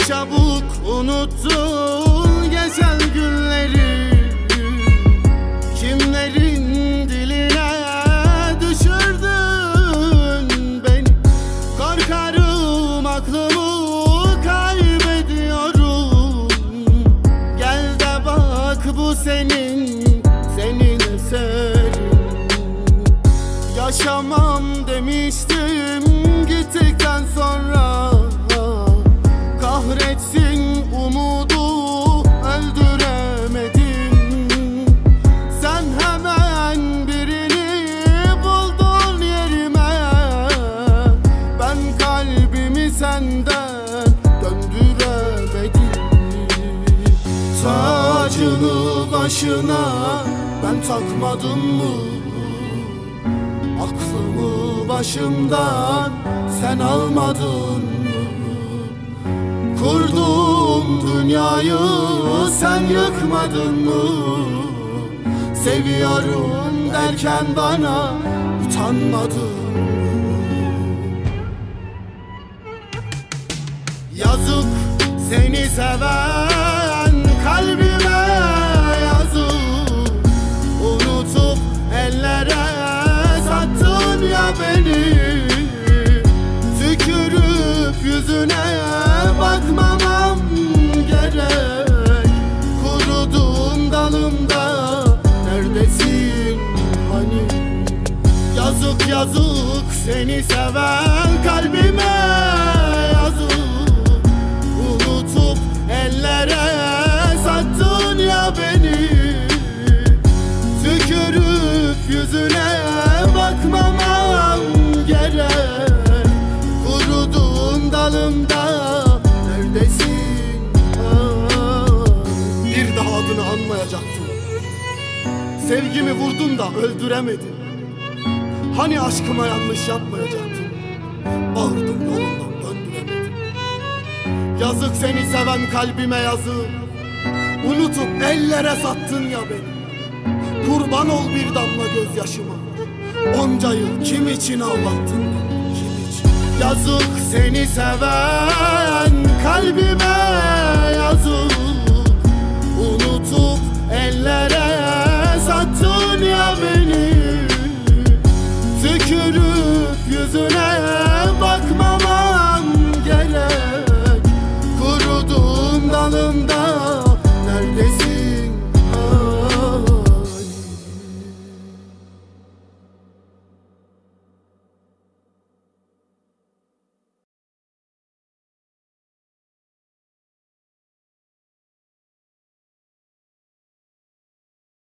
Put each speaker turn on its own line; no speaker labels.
çabuk unuttun geçen günleri. Kimlerin diline düşürdün beni. Korkarım aklımı kaybediyorum. Gel de bak bu senin eserin. Yaşamam demiştim gittikten sonra. Kahretsin umudu öldüremedim. Sen hemen birini buldun yerime. Ben kalbimi senden döndüremedim. Tacını başına ben takmadım mı? Aklımı başımdan sen almadın mı? Kurduğum dünyayı sen yıkmadın mı? Seviyorum derken bana utanmadın mı? Yazık seni seven kalbime, yazık. Unutup ellere sattın ya beni. Tükürüp yüzüne bakmamam gerek. Kuruduğum dalımda neredesin hani? Yazık yazık seni seven kalbime, yazık. Unutup ellere sattın ya beni. Tükürüp yüzüne bakmamam gerek. Kuruduğun dalımda neredesin? Bir daha adını anmayacaktım. Sevgimi vurdun da öldüremedin. Hani aşkıma yanlış yapmayacaktın. Bağırdım yolundan döndüremedim. Yazık seni seven kalbime, yazık. Unutup ellere sattın ya beni. Kurban ol bir damla gözyaşıma. Onca yıl kim için ağlattın? Kim için? Yazık seni seven kalbime, yazık. Unutup ellere sattın ya beni. Tükürüp yüzüne